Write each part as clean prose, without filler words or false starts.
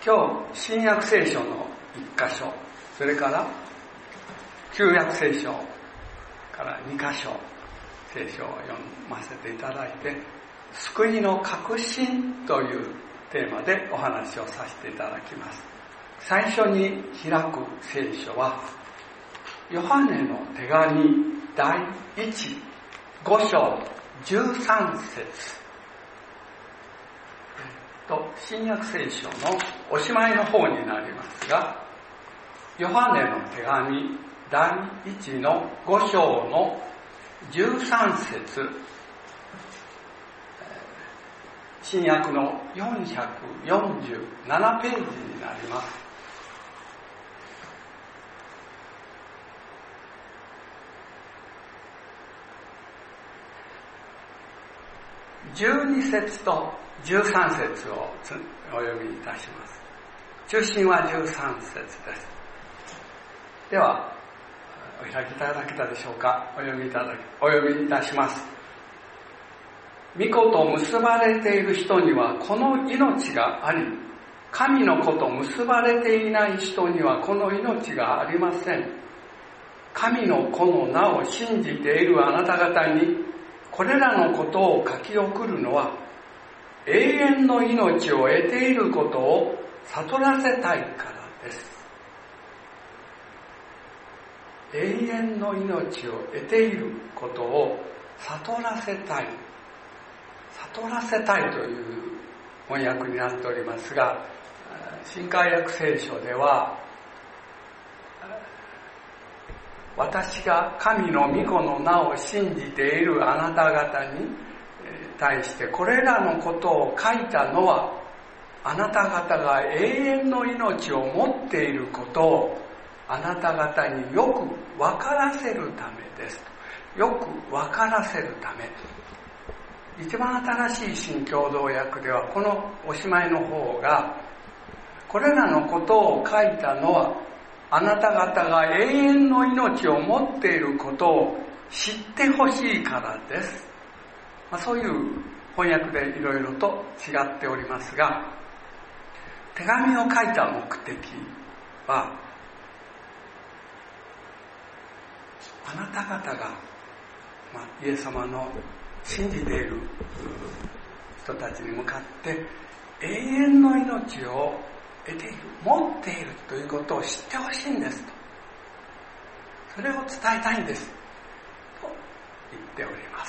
今日新約聖書の1箇所、それから旧約聖書から2箇所聖書を読ませていただいて、救いの確信というテーマでお話をさせていただきます。最初に開く聖書はヨハネの手紙第5章13節新約聖書のおしまいの方になりますが、ヨハネの手紙第1の5章の13節、新約の447ページになります。12節と13節をお読みいたします。中心は13節です。ではお開きいただけたでしょうか。お読みいたします。御子と結ばれている人にはこの命があり、神の子と結ばれていない人にはこの命がありません。神の子の名を信じているあなた方にこれらのことを書き送るのは、永遠の命を得ていることを悟らせたいからです。永遠の命を得ていることを悟らせたい。悟らせたいという翻訳になっておりますが、新海訳聖書では、私が神の御子の名を信じているあなた方に対してこれらのことを書いたのは、あなた方が永遠の命を持っていることをあなた方によく分からせるためです。よく分からせるため。一番新しい新共同訳ではこのおしまいの方が、これらのことを書いたのはあなた方が永遠の命を持っていることを知ってほしいからです。そういう翻訳でいろいろと違っておりますが、手紙を書いた目的は、あなた方が、イエス様の信じている人たちに向かって永遠の命を得ている、持っているということを知ってほしいんですと、それを伝えたいんですと言っております。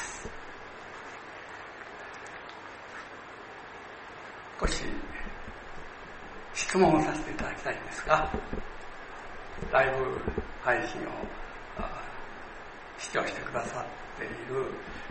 少し質問をさせていただきたいんですが、ライブ配信を視聴してくださっている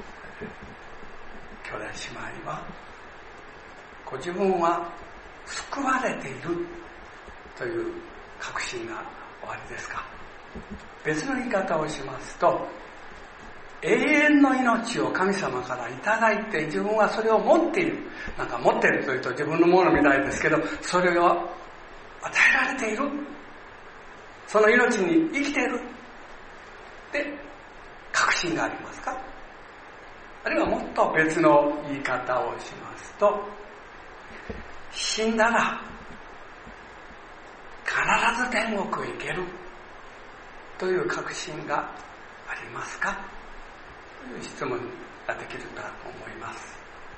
兄弟姉妹は、ご自分は救われているという確信がおありですか。別の言い方をしますと、永遠の命を神様からいただいて自分はそれを持っている。なんか持っているというと自分のものみたいですけど、それを与えられている。その命に生きている。で、確信がありますか。あるいはもっと別の言い方をしますと、死んだら必ず天国へ行けるという確信がありますかという質問ができるかと思います。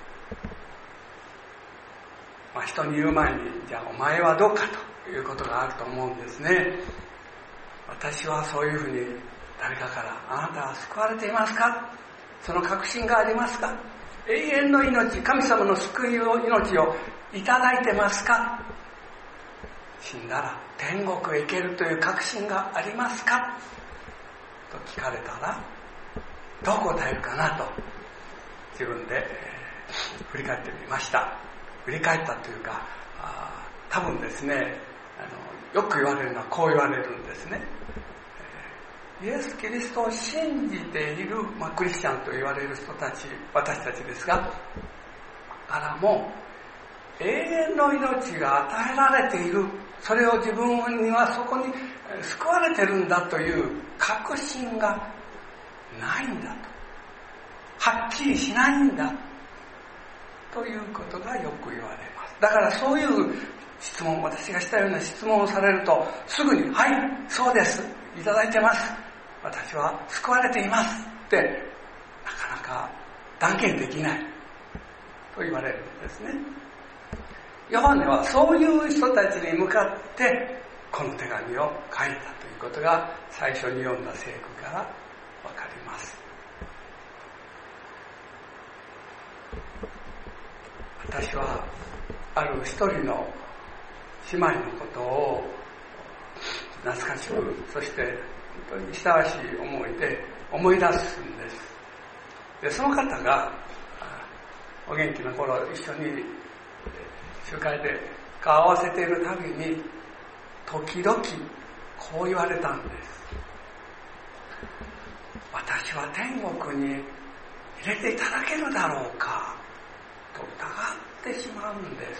人に言う前に、じゃあお前はどうかということがあると思うんですね。私はそういうふうに誰かから、あなたは救われていますか、その確信がありますか、永遠の命、神様の救いの命をいただいてますか、死んだら天国へ行けるという確信がありますかと聞かれたら、どう答えるかなと自分で振り返ってみました。振り返ったというか、多分ですね、よく言われるのはこう言われるんですね。イエス・キリストを信じている、クリスチャンと言われる人たち、私たちですが、からも永遠の命が与えられている、それを自分にはそこに救われてるんだという確信がないんだと、はっきりしないんだということがよく言われます。だからそういう私がしたような質問をされると、すぐに、はい、そうです、いただいてます、私は救われていますって、なかなか断言できないと言われるんですね。ヨハネはそういう人たちに向かってこの手紙を書いたということが最初に読んだ聖句からわかります。私はある一人の姉妹のことを懐かしく、そして本当に親しい思いで思い出すんです。で、その方がお元気な頃一緒に集会で顔を合わせているたびに時々こう言われたんです。私は天国に入れていただけるだろうかと疑ってしまうんです。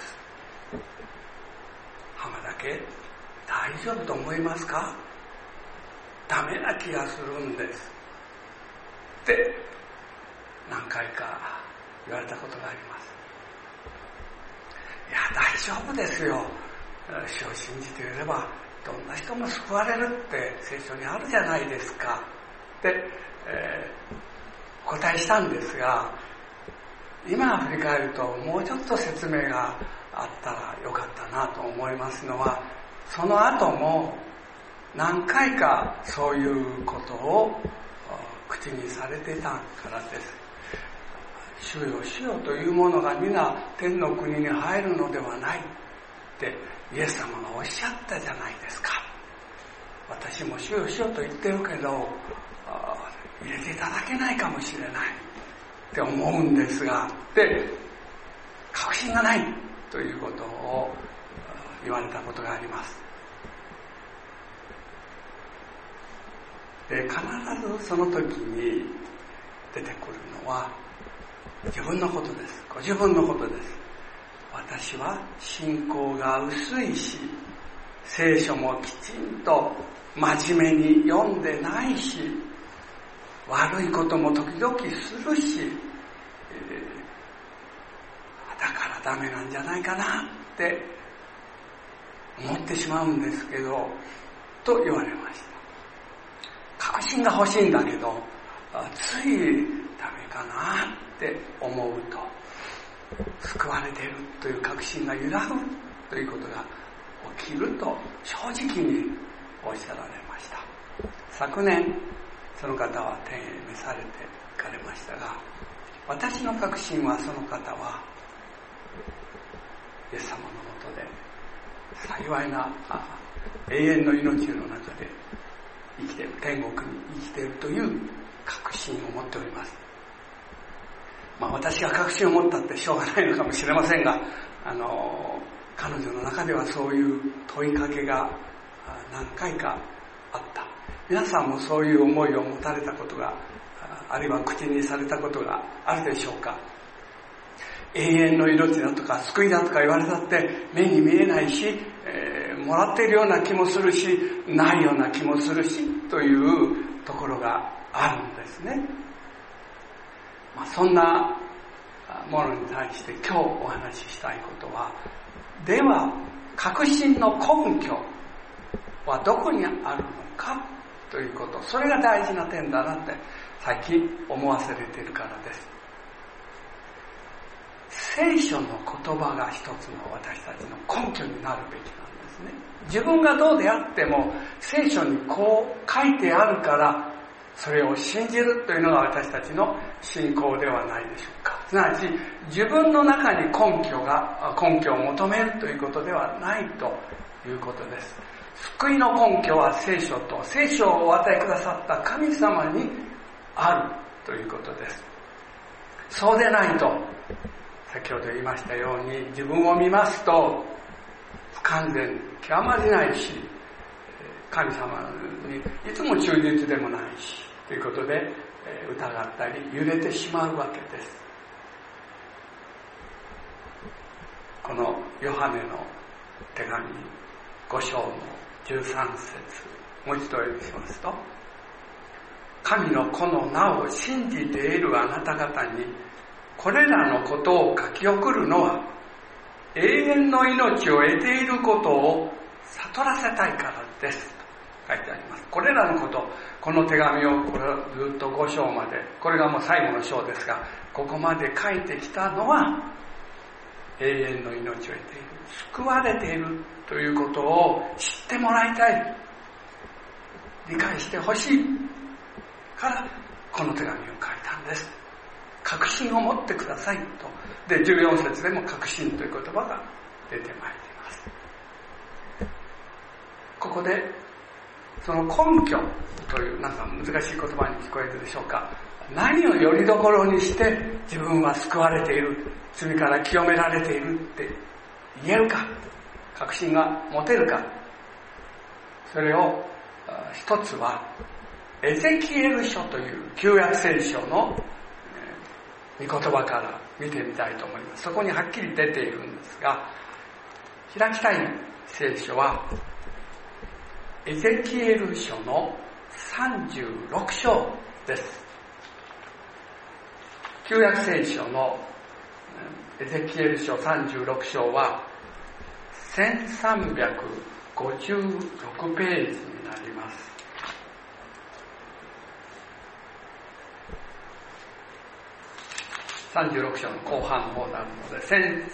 浜田家、大丈夫と思いますか？ダメな気がするんですって何回か言われたことがあります。いや、大丈夫ですよ、主を信じていればどんな人も救われるって聖書にあるじゃないですかって、お答えしたんですが、今振り返るともうちょっと説明があったらよかったなと思いますのは、その後も何回かそういうことを口にされていたからです。主よ主よというものが皆天の国に入るのではないってイエス様がおっしゃったじゃないですか。私も主よ主よと言ってるけど入れていただけないかもしれないって思うんですが、で、確信がないということを言われたことがあります。で、必ずその時に出てくるのは自分のことです。ご自分のことです。私は信仰が薄いし、聖書もきちんと真面目に読んでないし、悪いことも時々するし、だからダメなんじゃないかなって思ってしまうんですけど、と言われました。確信が欲しいんだけど、ついダメかなって思うと、救われているという確信が揺らぐということが起きると正直におっしゃられました。昨年その方は天へ召されて行かれましたが、私の確信はその方はイエス様のもとで幸いな永遠の命の中で生きている、天国に生きているという確信を持っております。私が確信を持ったってしょうがないのかもしれませんが、彼女の中ではそういう問いかけが何回かあった。皆さんもそういう思いを持たれたことが、あるいは口にされたことがあるでしょうか。永遠の命だとか救いだとか言われたって目に見えないし、もらっているような気もするし、ないような気もするしというところがあるんですね。そんなものに対して今日お話ししたいことは、では確信の根拠はどこにあるのかということ、それが大事な点だなって最近思わせれているからです。聖書の言葉が一つの私たちの根拠になるべきなんですね。自分がどうであっても聖書にこう書いてあるからそれを信じるというのが私たちの信仰ではないでしょうか。すなわち自分の中に根拠を求めるということではないということです。救いの根拠は聖書と聖書をお与えくださった神様にあるということです。そうでないと、先ほど言いましたように自分を見ますと不完全極まりないし、神様にいつも忠実でもないしということで疑ったり揺れてしまうわけです。このヨハネの手紙5章の13節、もう一度お読みしますと、神の子の名を信じているあなた方にこれらのことを書き送るのは永遠の命を得ていることを悟らせたいからですと書いてあります。これらのこと、この手紙をずっと5章まで、これがもう最後の章ですが、ここまで書いてきたのは永遠の命を得ている、救われているということを知ってもらいたい、理解してほしいからこの手紙を書いたんです。確信を持ってくださいと。で、14節でも確信という言葉が出てまいります。ここでその根拠というなんか難しい言葉に聞こえるでしょうか。何をよりどころにして自分は救われている、罪から清められているって言えるか、確信が持てるか。それを一つはエゼキエル書という旧約聖書の御言葉から見てみたいと思います。そこにはっきり出ているんですが、開きたい聖書はエゼキエル書の36章です。旧約聖書のエゼキエル書36章は1356ページになります。36章の後半の方なので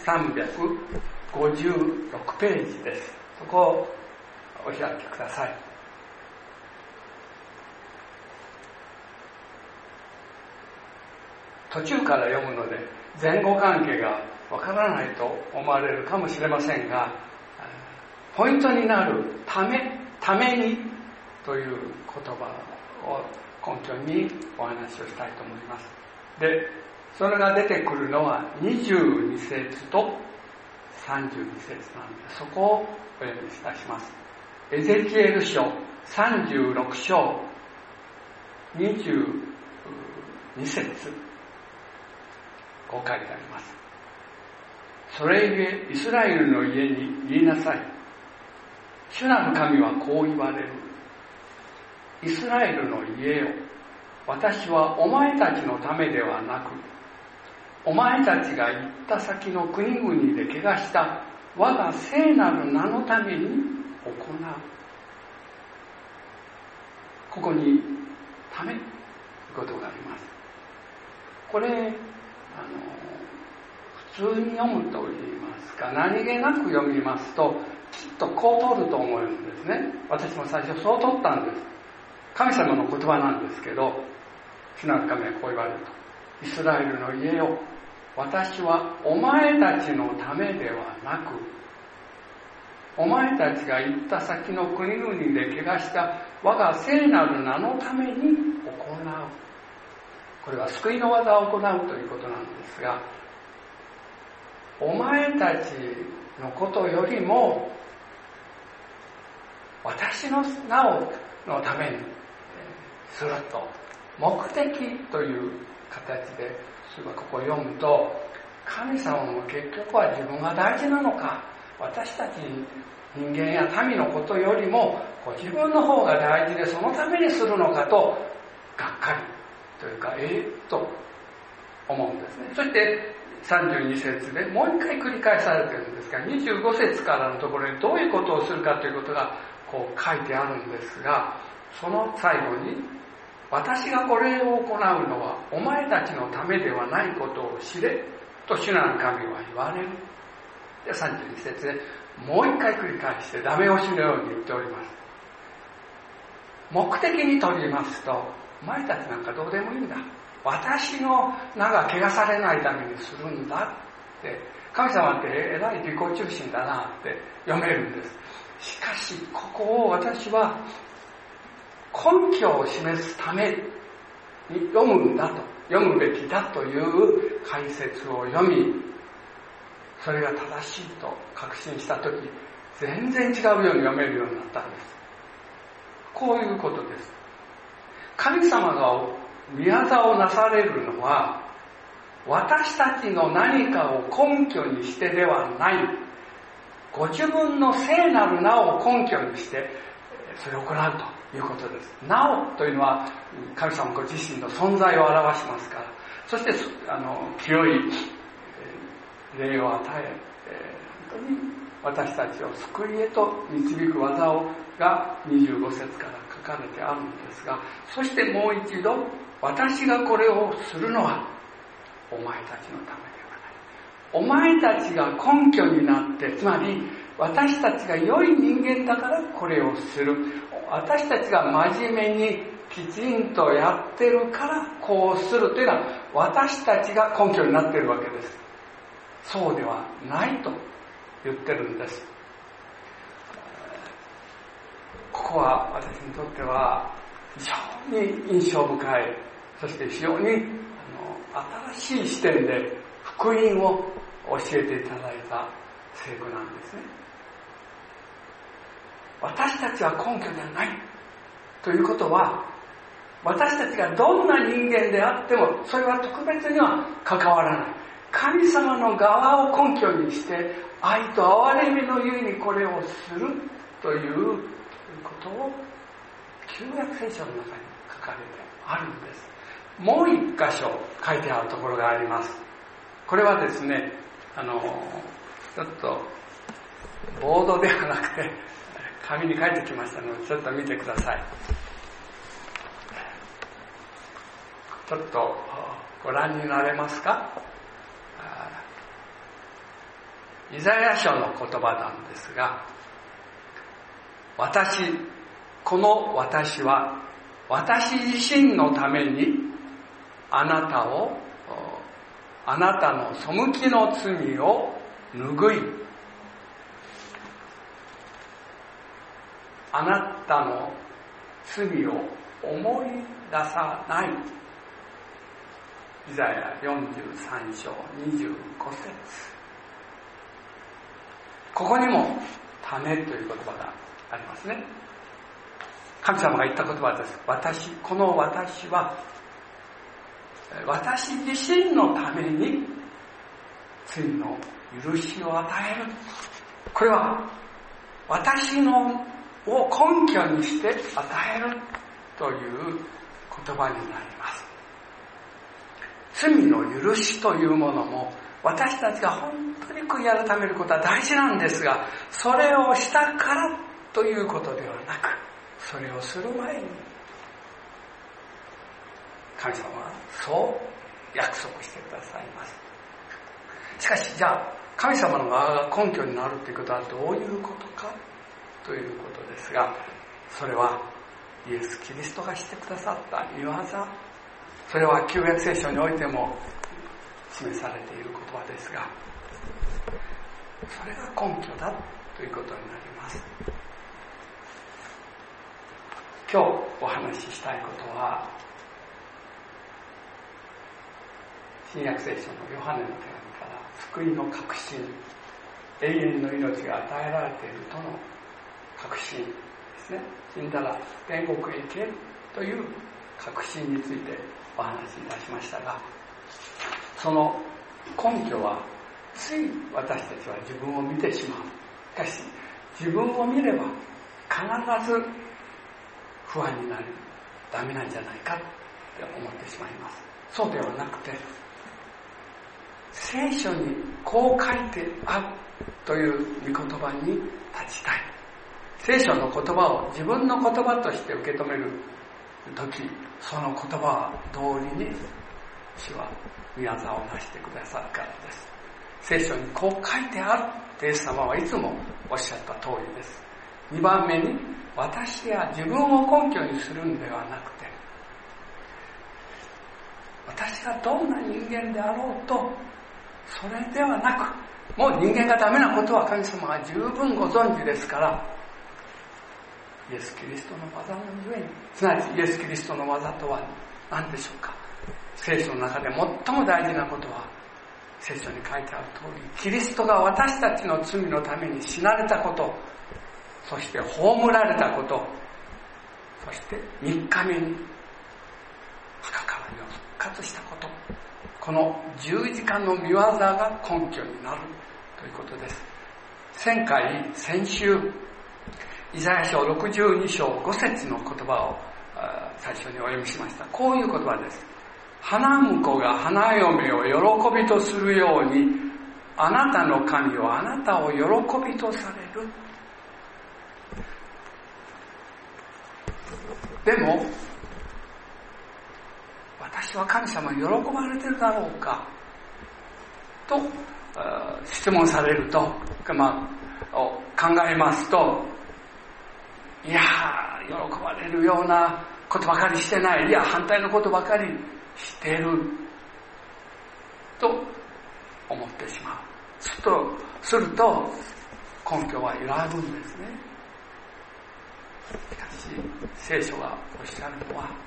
1356ページです。そこをお開きください。途中から読むので前後関係がわからないと思われるかもしれませんが、ポイントになるためにという言葉を根拠にお話をしたいと思います。で、それが出てくるのは22節と32節なんで、そこをお読みいたします。エゼキエル書36章22節、こう書いてあります。それゆえイスラエルの家に言いなさい。主なる神はこう言われる。イスラエルの家よ、私はお前たちのためではなく、お前たちが行った先の国々で怪我した我が聖なる名のために行う。ここにためということがあります。これ普通に読むと言いますか、何気なく読みますときっとこう取ると思うんですね。私も最初そう取ったんです。神様の言葉なんですけど、主なる神はこう言われると。イスラエルの家よ、私はお前たちのためではなく、お前たちが行った先の国々で怪我した我が聖なる名のために行う。これは救いの技を行うということなんですが、お前たちのことよりも私の名のためにすると、目的という形でここを読むと、神様も結局は自分が大事なのか、私たち人間や民のことよりもご自分の方が大事でそのためにするのかとがっかりというかと思うんですね。そして32節でもう一回繰り返されているんですが、25節からのところにどういうことをするかということがこう書いてあるんですが、その最後に、私がこれを行うのはお前たちのためではないことを知れと主なる神は言われる。で、32節でもう一回繰り返してダメ押しのように言っております。目的に取りますと、お前たちなんかどうでもいいんだ、私の名が汚されないためにするんだって、神様ってえらい自己中心だなって読めるんです。しかしここを私は根拠を示すために読むべきだという解説を読み、それが正しいと確信したとき、全然違うように読めるようになったんです。こういうことです。神様が御業をなされるのは、私たちの何かを根拠にしてではない、ご自分の聖なる名を根拠にしてそれを行うということです。なおというのは神様ご自身の存在を表しますから、そして清い霊を与え、 に私たちを救いへと導く技が25節から書かれてあるんですが、そしてもう一度、私がこれをするのはお前たちのためではない。お前たちが根拠になって、つまり私たちが良い人間だからこれをする。私たちが真面目にきちんとやってるからこうするというのは私たちが根拠になっているわけです。そうではないと言ってるんです。ここは私にとっては非常に印象深い、そして非常に新しい視点で福音を教えていただいた聖句なんですね。私たちは根拠ではないということは、私たちがどんな人間であってもそれは特別には関わらない。神様の側を根拠にして愛と憐れみのゆえにこれをするということを旧約聖書の中に書かれてあるんです。もう一箇所書いてあるところがあります。これはですね、ちょっとボードではなくて紙に書いてきましたのでちょっと見てください。ちょっとご覧になれますか？イザヤ書の言葉なんですが、この私は私自身のためにあなたの背きの罪を拭い、あなたの罪を思い出さない。イザヤ43章25節。ここにもためという言葉がありますね。神様が言った言葉です。この私は私自身のために罪の許しを与える。これは私のを根拠にして与えるという言葉になります。罪の許しというものも私たちが本当に悔い改めることは大事なんですが、それをしたからということではなく、それをする前に神様はそう約束してくださいます。しかし、じゃあ神様の側が根拠になるということはどういうことかということですが、それはイエス・キリストがしてくださった御業、それは旧約聖書においても示されている言葉ですが、それが根拠だということになります。今日お話ししたいことは、新約聖書のヨハネの手紙から救いの確信、永遠の命が与えられているとの確信ですね。死んだら天国へ行けるという確信についてお話しいたしましたが、その根拠はつい私たちは自分を見てしまう。しかし自分を見れば必ず不安になりダメなんじゃないかって思ってしまいます。そうではなくて、聖書にこう書いてあるという御言葉に立ちたい。聖書の言葉を自分の言葉として受け止めるとき、その言葉は通りに主は御業をなしてくださるからです。聖書にこう書いてあるってイエス様はいつもおっしゃった通りです。2番目に、私や自分を根拠にするんではなくて、私がどんな人間であろうと、それではなく、もう人間がダメなことは神様が十分ご存知ですから、イエス・キリストの技のゆえに、すなわちイエス・キリストの技とは何でしょうか。聖書の中で最も大事なことは、聖書に書いてある通り、キリストが私たちの罪のために死なれたこと、そして葬られたこと、そして3日目に墓から復活したこと、この十字架の御業が根拠になるということです。先週イザヤ書62章5節の言葉を最初にお読みしました。こういう言葉です。花婿が花嫁を喜びとするように、 あなたの神はあなたを喜びとされる。でも私は神様に喜ばれてるだろうかと質問されると、考えますと、いや喜ばれるようなことばかりしてない、いや反対のことばかりしてると思ってしまう。すると根拠は揺らぐんですね。しかし聖書がおっしゃるのは、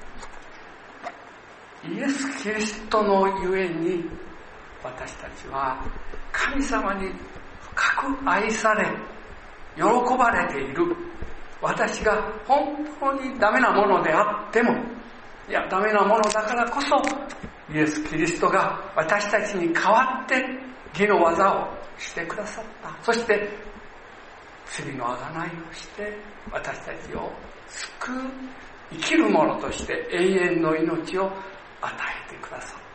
イエス・キリストのゆえに私たちは神様に深く愛され喜ばれている。私が本当にダメなものであっても、いやダメなものだからこそイエス・キリストが私たちに代わって義の技をしてくださった。そして罪の贖いをして私たちを救う生きる者として永遠の命を与えてくださった。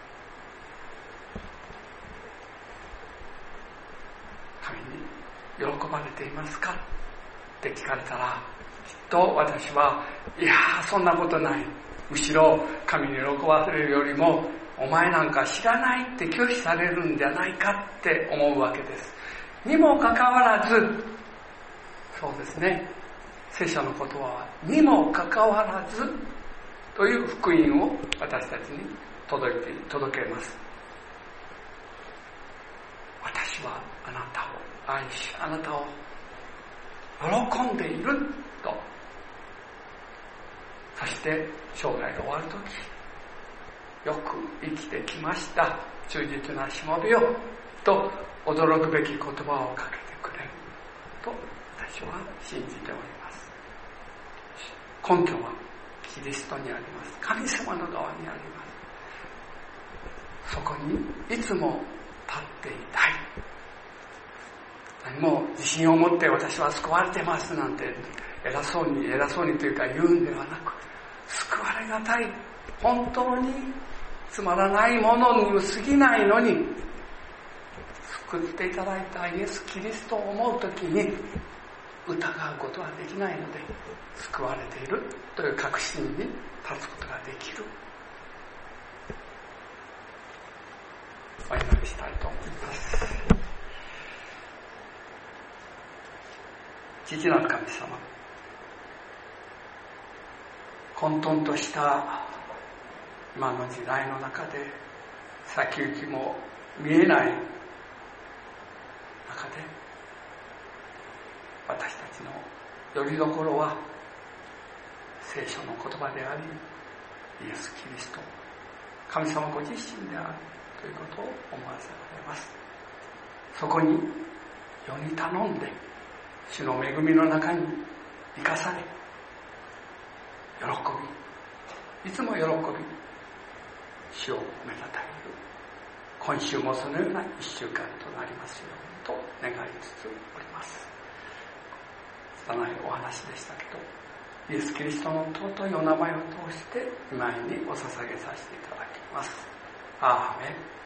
神に喜ばれていますかって聞かれたら、きっと私は、いやそんなことない、むしろ神に喜ばせるよりもお前なんか知らないって拒否されるんじゃないかって思うわけです。にもかかわらず、そうですね、聖書の言葉はにもかかわらずという福音を私たちに届けます。私はあなたを愛し、あなたを喜んでいると。そして生涯が終わるとき、よく生きてきました、忠実なしもべよと驚くべき言葉をかけてくれると私は信じております。根拠はキリストにあります。神様の側にあります。そこにいつも立っていたい。何も自信を持って私は救われてますなんて偉そうにというか言うんではなく、救われがたい、本当につまらないものに過ぎないのに救っていただいたイエス・キリストを思うときに疑うことはできないので、救われているという確信に立つことができる。お祈りしたいと思います。父なる神様、混沌とした今の時代の中で、先行きも見えない中で、私たちの拠り所は聖書の言葉であり、イエス・キリスト、神様ご自身であるということを思わせられます。そこに世に頼んで、主の恵みの中に生かされ、喜び、いつも喜び、主をめでたいる今週もそのような一週間となりますようにと願いつつおります。拙いお話でしたけど、イエス・キリストの尊いお名前を通して御前にお捧げさせていただきます。アーメン。